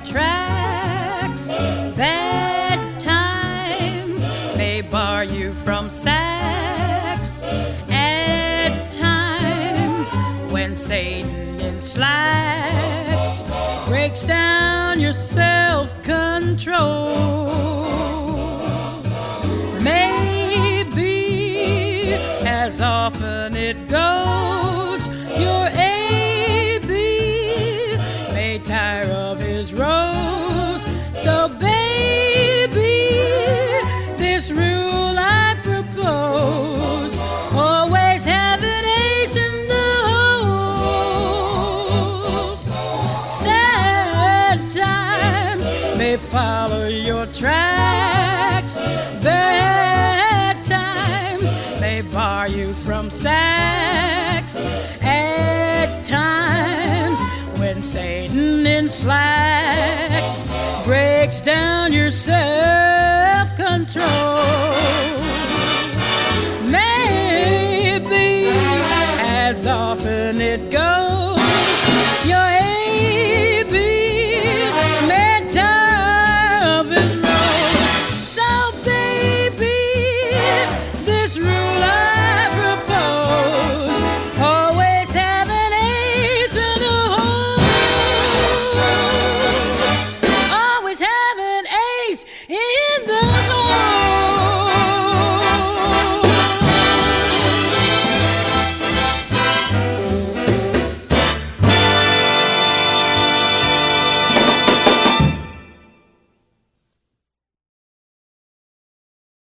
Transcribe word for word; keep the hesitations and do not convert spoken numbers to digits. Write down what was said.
tracks. Bad times may bar you from sex. At times, when Satan in slacks breaks down your self-control, maybe as often it goes, your A B may tire of his rose. So baby, this rule I propose: always have an ace in the hole. Sad times may follow your tracks. Bad times may bar you from sex. At times, when Satan in slacks breaks down your self-control, maybe as often it goes,